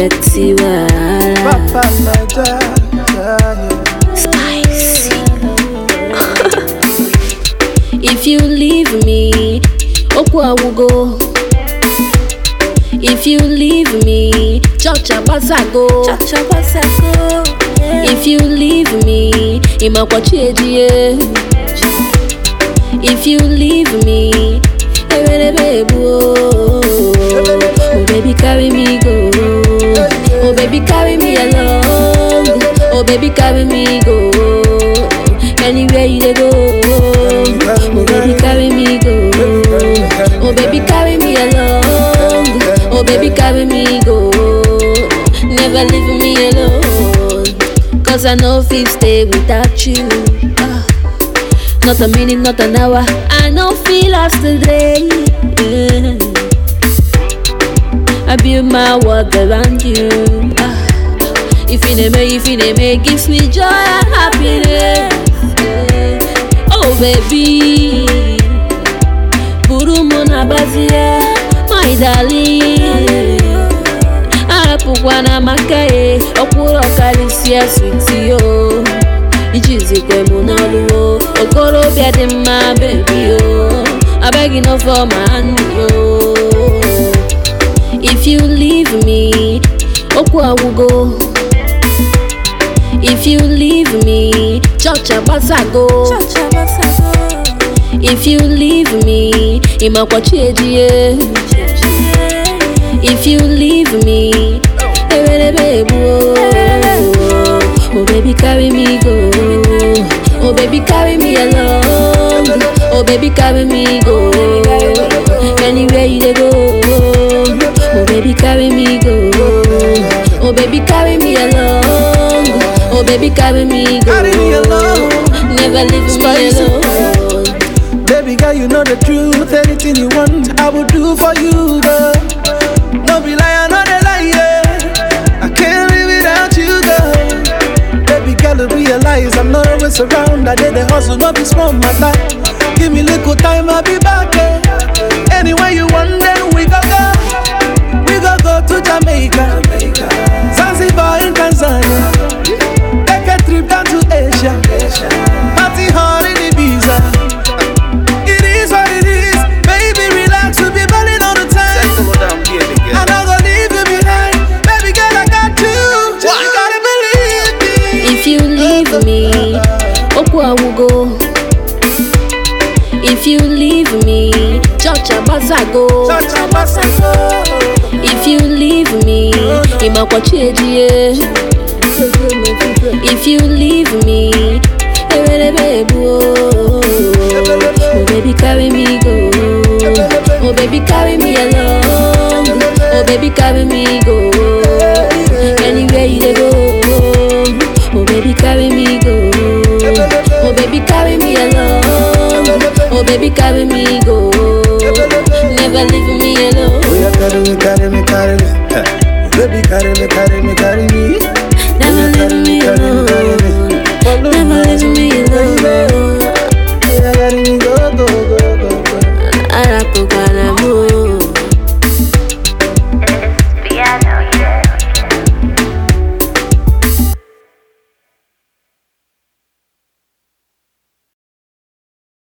Betty Papa Naja, Spicy. If you leave me, Okwa will go. If you leave me, Chacha Basago. If you leave me, Imakwachi. If you leave me, oh baby carry me go. Oh baby carry me along. Oh baby carry me go. Anywhere you dey go. Oh baby carry me go. Oh baby carry me along. Oh baby carry me go. Never leave me alone. Cause I know if stay without you. Not a minute, not an hour. I know feel lost today. Yeah. I build my world around you. If you name, gives me joy and happiness. Yeah. Oh baby, Burumona Bazia, my darling. Arapukwana makae, Okuro Kalisia sweetie oh. Ichizikwe munaluo, Okoro biade my baby oh. I beg you no for my hand oh. If you leave me, Okwa will go. If you leave me, Chacha Basago. If you leave me, Imakwachi. If you leave me, oh baby carry me go. Oh baby carry me along. Oh baby carry me go. Anywhere you dey go. Oh baby carry me go. Oh baby carry me along. Oh baby carry me go. Never leave me alone. Baby girl, you know the truth. Anything you want, I will do for you, girl. No be lie, no dey lie, yeah. I can't live without you, girl. Baby girl, realize I'm not always around. I did the hustle, not be small matter. Give me little time, I'll be back, yeah. Anywhere you want, then we go go. We go to Jamaica, Zanzibar in Tanzania. Take a trip down to Asia. Party hard in Ibiza. It is what it is. Baby, relax, we'll be balling all the time. I'm not gonna leave you behind. Baby girl, I got you. You gotta believe me. If you leave me, Okwa will go. If you leave me, Chacha Basago. If you leave me, Imakwachi. If you leave me, oh baby carry me go. Oh baby carry me along. Oh baby carry me go. Anywhere you dey go. Oh baby carry me go. Oh baby carry me along. Oh baby carry me go. Never leave me alone. Oh yeah, carry me. Baby, carry me.